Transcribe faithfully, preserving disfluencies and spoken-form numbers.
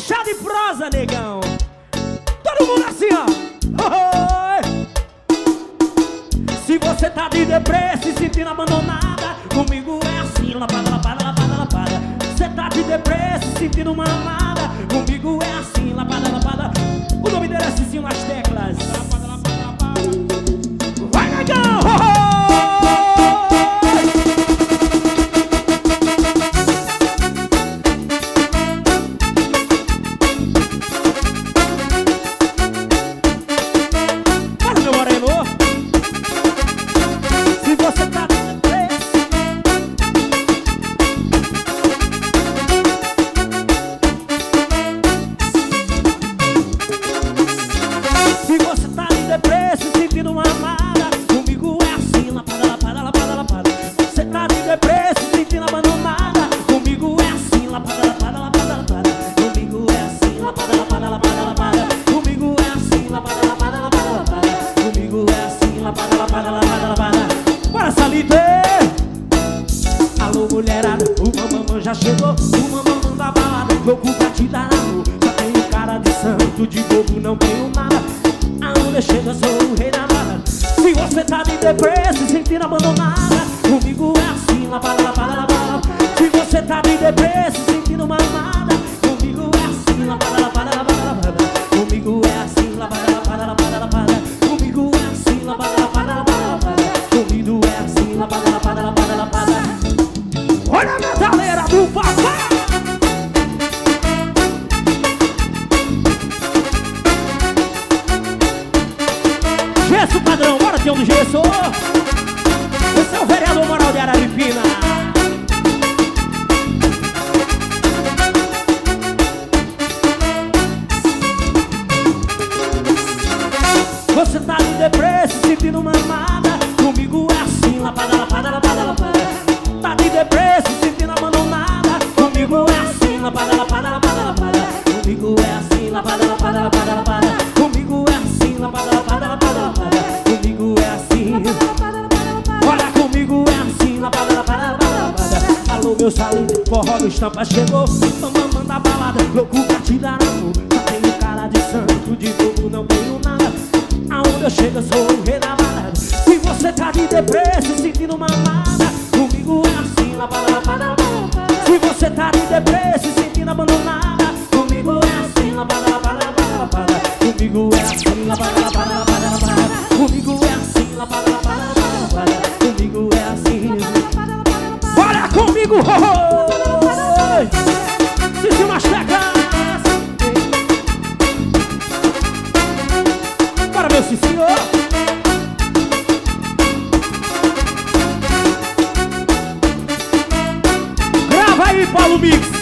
chá de prosa, negão. Todo mundo assim, ó. Oh, se você tá de deprê, se sentindo abandonada, comigo é assim, lapada, lapada, lapada, lapada. Você tá de deprê, se sentindo uma amada, comigo é assim, lapada, lapada. O nome dele é Cicinho nas teclas. Lapada, lapada, lapada. Vai, negão! Oh, oh. Alô, mulherada, o mamãe já chegou. O mamãe da balada, louco pra te dar amor. Só tenho cara de santo, de bobo não tenho nada. Aonde chega sou o rei da balada. Se você tá de deprê, se sentindo abandonada, comigo é assim, lapada, lapada, lapada. Se você tá de deprê, se sentindo uma amada, comigo é assim, lapada, lapada, lapada, lapada. Comigo é assim, lapada, lapada, lapada, lapada. Comigo é assim, lapada, lapada, lapada, lapada. Comigo é assim, lapada, lapada, lapada, lapada. Olha a metaleira do papai! Gesso padrão, bora ter um do gesso! Esse é o vereador moral de Araripina. Você tá de deprê, se sentindo uma amada, comigo é assim, lapada, lapada, lapada, lapada. Tá de deprê, se sentindo abandonada, comigo é assim, lapada, lapada, lapada, lapada. Comigo é assim, lapada, lapada, lapada, lapada. Comigo é assim, lapada, lapada, lapada, lapada. Comigo é assim. Olha, comigo é assim, lapada, lapada, lapada, lapada. Alô, meu salido, forró do estampa chegou. Mamãe manda balada, louco pra te dar amor. Só tenho cara de santo, de bobo não tenho nada. Aonde eu chego eu sou o rei da balada. Se você tá de deprê, se sentindo uma amada, comigo é assim, lapada, lapada, lapada. Se você tá de deprê, se sentindo abandonada, comigo é assim, lapada, lapada, lapada, lapada. Comigo é assim, lapada, lapada, lapada, lapada. Comigo é assim, lapada, lapada, lapada, lapada. Comigo é assim. Bora comigo, ho, ho! Cicinho nas teclas. Bora, meu Cicinho. Grava aí, Paulo Mix.